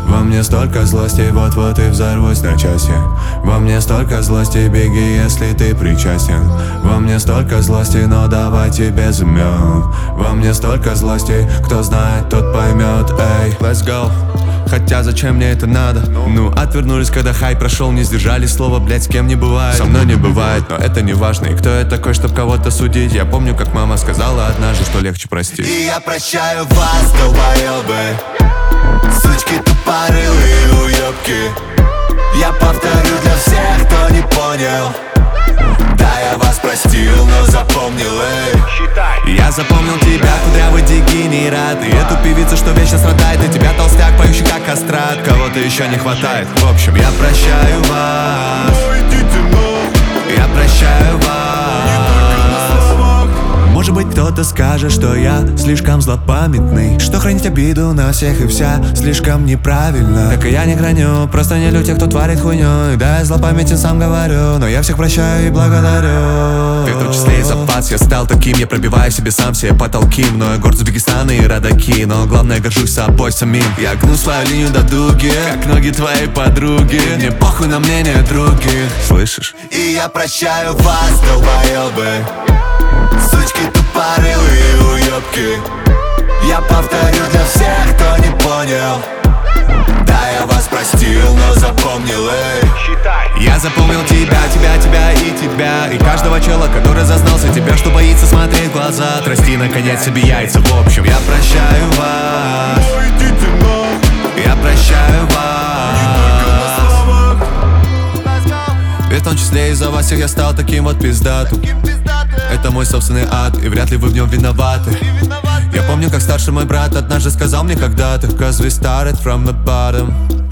Во мне столько злости, вот-вот и взорвусь на части. Во мне столько злости, беги, если ты причастен. Во мне столько злости, но давайте без имен. Во мне столько злости, кто знает, тот поймет. Эй, let's go. Хотя зачем мне это надо? Ну, отвернулись, когда хай прошел, не сдержали слова, блять, с кем не бывает. Со мной не бывает, но это не важно. И кто я такой, чтоб кого-то судить? Я помню, как мама сказала однажды, что легче простить. И я прощаю вас, долбоёбы, сучки тупорылые уёбки. Я повторю для всех, кто не понял. Да, я вас простил, но запомнил, эй. Я запомнил тебя, кудрявый дегенерат. И эту певицу, что вечно страдает. И тебя, толстяк, поющий как кастрат. Кого-то еще не хватает. В общем, я прощаю вас. Я прощаю вас. Может быть, кто-то скажет, что я слишком злопамятный, что хранить обиду на всех и вся слишком неправильно. Так и я не храню, просто не люблю тех, кто творит хуйню. И да, я злопамятен, сам говорю, но я всех прощаю и благодарю. Ты в том числе и запас, я стал таким. Я пробиваю себе сам себе потолки. Мною горд Узбекистана и родаки. Но главное, горжусь собой самим. Я гну свою линию до дуги, как ноги твоей подруги. Мне похуй на мнение других, слышишь? И я прощаю вас, долбоёбы, сучки тупорылые уёбки. Я повторю для всех, кто не понял. Да, я вас простил, но запомнил, эй. Я запомнил тебя, тебя и тебя. И каждого чела, который зазнался тебя, что боится смотреть в глаза. Отрасти наконец себе яйца, в общем. Я прощаю вас. Я прощаю вас. Ведь в том числе из-за вас всех я стал таким вот пиздатым. Это мой собственный ад, и вряд ли вы в нем виноваты. Я помню, как старший мой брат однажды сказал мне когда-то: 'Cause we started from the bottom.